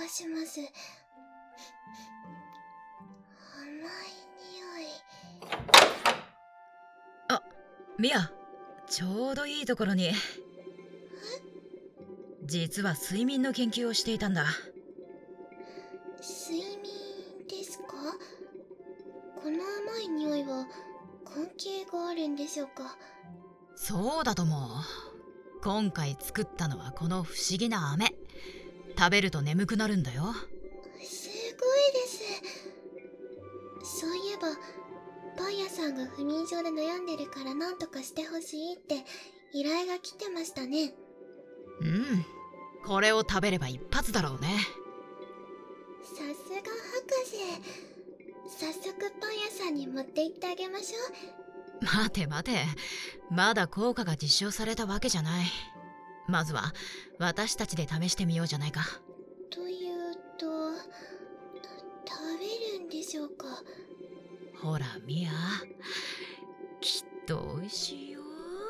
します。甘い匂い。 あ、ミア、ちょうどいいところに。実は睡眠の研究をしていたんだ。 睡眠ですか？この甘い匂いは関係があるんでしょうか？ そうだと思う。今回作ったのはこの不思議な飴。食べると眠くなるんだよ。 すごいです。そういえばパン屋さんが不眠症で悩んでるから何とかしてほしいって依頼が来てましたね。 うん、これを食べれば一発だろうね。 さすが博士。早速パン屋さんに持って行ってあげましょう。 待て待て、まだ効果が実証されたわけじゃない。まずは私たちで試してみようじゃないか。 というと、食べるんでしょうか？ ほらミア、きっと美味しいよ。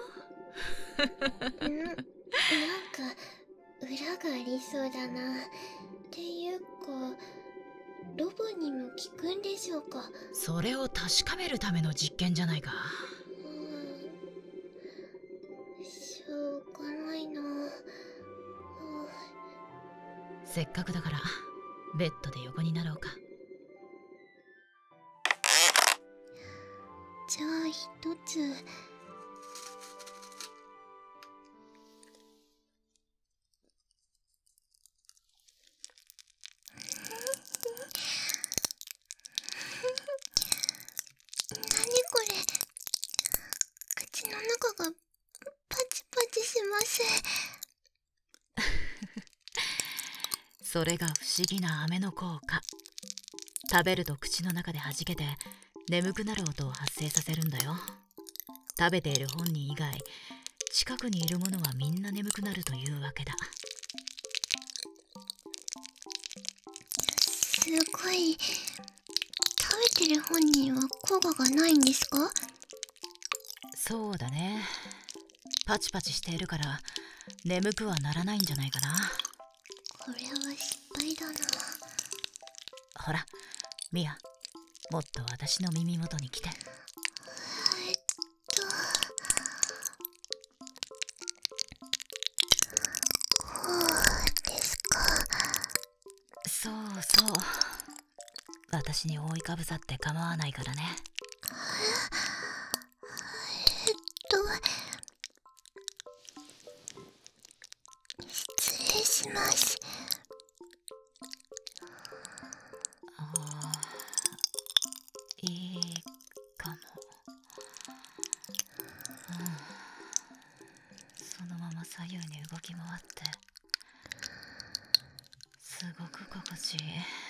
なんか裏がありそうだな。っていうか、ロボにも効くんでしょうか？ それを確かめるための実験じゃないか。 しょうがないな。 せっかくだからベッドで横になろうか。 じゃあ一つ。何これ。口の中がパチパチします。 それが不思議な飴の効果。食べると口の中で弾けて眠くなる音を発生させるんだよ。食べている本人以外、近くにいるものはみんな眠くなるというわけだ。 すごい。食べてる本人は効果がないんですか？ そうだね。パチパチしているから眠くはならないんじゃないかな。 これは失敗だな。 ほらミア、もっと私の耳元に来て。 えっとこうですか？ そうそう、私に覆いかぶさって構わないからね。 えっと失礼します。 いいかも。そのまま左右に動き回って、すごく心地いい。